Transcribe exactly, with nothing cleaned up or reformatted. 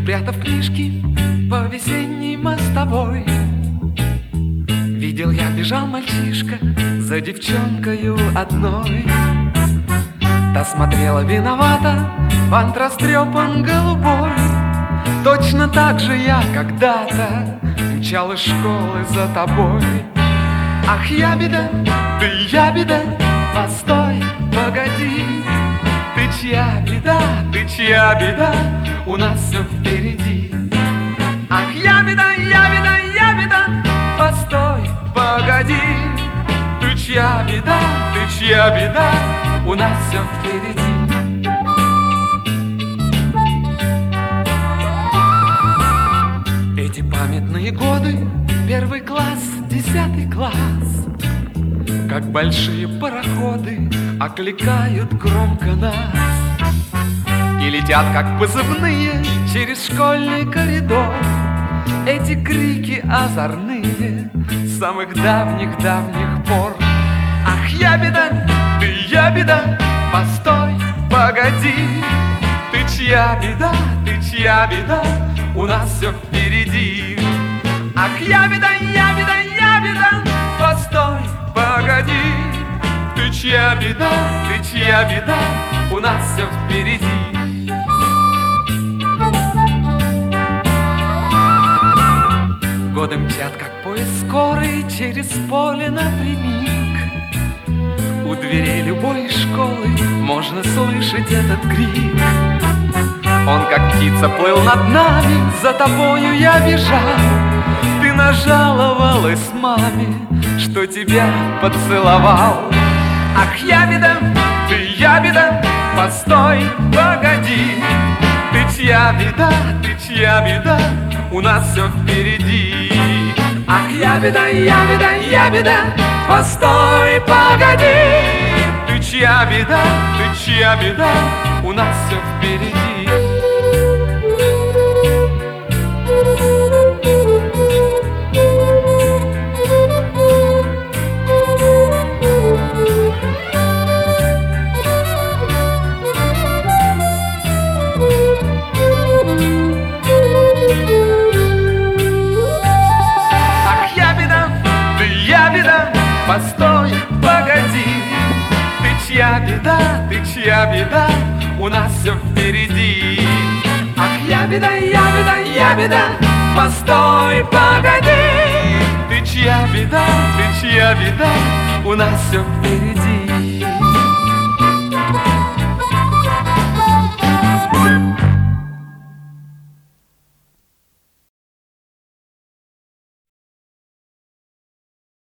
Припрятав книжки по весенней мостовой, видел я, бежал мальчишка за девчонкою одной. Та смотрела виновата, фант растрепан голубой. Точно так же я когда-то мчал из школы за тобой. Ах, я беда, ты я беда, постой, погоди. Ты чья беда, ты чья беда, у нас все впереди. Ах, я беда, я беда, я беда, постой, погоди. Ты чья беда, ты чья беда, у нас все впереди. Эти памятные годы, первый класс, десятый класс, как большие пароходы окликают громко нас и летят, как позывные, через школьный коридор. Эти крики озорные с самых давних-давних пор. Ах, я беда, ты я беда, постой, погоди. Ты чья беда, ты чья беда, у нас все впереди. Ах, я беда, я беда, я беда, постой, погоди. Ты чья беда, ты чья беда, у нас все впереди. Годы мчат, как поезд скорый, через поле напрямик. У дверей любой школы можно слышать этот крик. Он, как птица, плыл над нами, за тобою я бежал. Ты нажаловалась маме, что тебя поцеловал. Ах, я беда, ты я беда, постой, погоди. Ты чья беда, ты чья беда, у нас все впереди. Ах, я беда, я беда, я беда, постой, погоди. Ты чья беда, ты чья беда, у нас все впереди. Постой, погоди. Ты чья беда, ты чья беда, у нас все впереди. Ах, я беда, я беда, я беда, постой, погоди. Ты чья беда, ты чья беда, у нас все впереди.